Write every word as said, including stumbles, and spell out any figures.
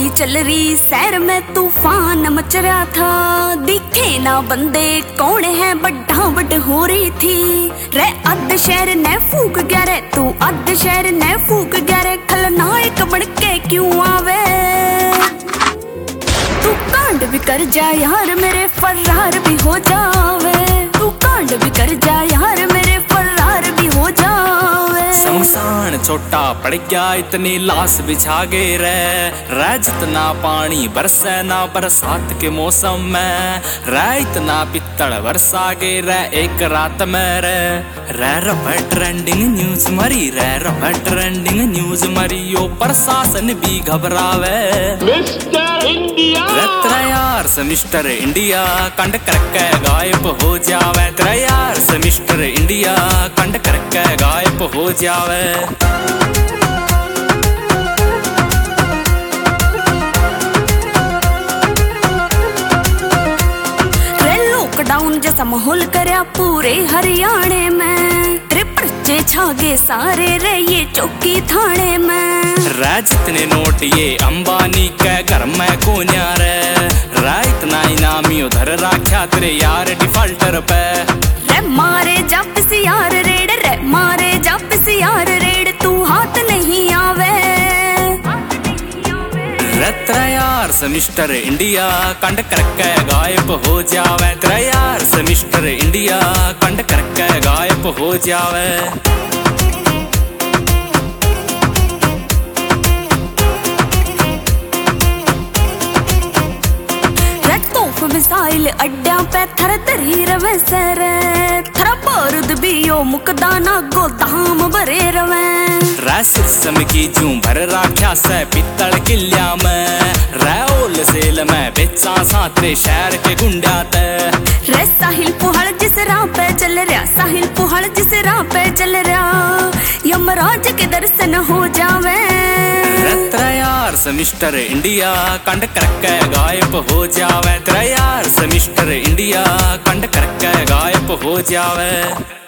की चल रही सैर में तूफान मच रहा था। दिखे ना बंदे कौन है बड्ढा बड हो रही थी। रे अध शहर ने फूक गया रे तू अध शहर ने फूक गया रे। खलनायक बन के क्यों आवे तू कांड भी कर जा यार मेरे फरार भी हो जावे। तू कांड भी कर जा यार मेरे फरार भी हो जावे। शमशान छोटा पड़ गया इतनी लाश बिछा गए रे। रह जितना पानी बरसे ना बरसात के मौसम में। रह इतना पित्तल बरसा गए रे एक रात में रे। रह रहा ट्रेंडिंग न्यूज मरी रह रहा ट्रेंडिंग न्यूज मरी। यो प्रशासन भी घबरावे मिस्टर इंडिया। तेरा यार से मिस्टर इंडिया कंड करके गायब हो जावे। तेरा यार से मिस्टर इंडिया कंड करके गायब हो जावे। लॉकडाउन जैसा माहौल करया पूरे हरियाणे में। तेरे पर्चे छागे सारे रे ये चौकी थाने में। रै जितने नोट ये अंबानी के घर में कोन्या रे। रै इतना इनामी उधर राख्या तेरे यार डिफाल्टर पे। रे मारे जब से यार रेड रे मारे जब से यार रेड तू हाथ नहीं आवे। रे तेरा यार से मिस्टर इंडिया कंड करके गायब हो जावे। तेरा यार से मिस्टर इंडिया कंड करके गायब हो जावे। मिसाइल अड्डा पे थर धरी रवे सर। थरा बारूद भी यो मुकदा ना गोदाम भरे रवे। रै सिरसम की जूं भर राख्या से पित्तल किल्या में। रै ओल सेल में बेचा सातरे शहर के गुंडा ते। रे साहिल पुहड़ जिस राह पे चल रहा साहिल पुहड़ जिस राह पे चल रहा। यमराज के दर्शन हो जावे। तेरा यार से मिस्टर इंडिया कंड करके गायब हो जावे। तेरा यार से मिस्टर इंडिया कंड करके गायब हो जावे।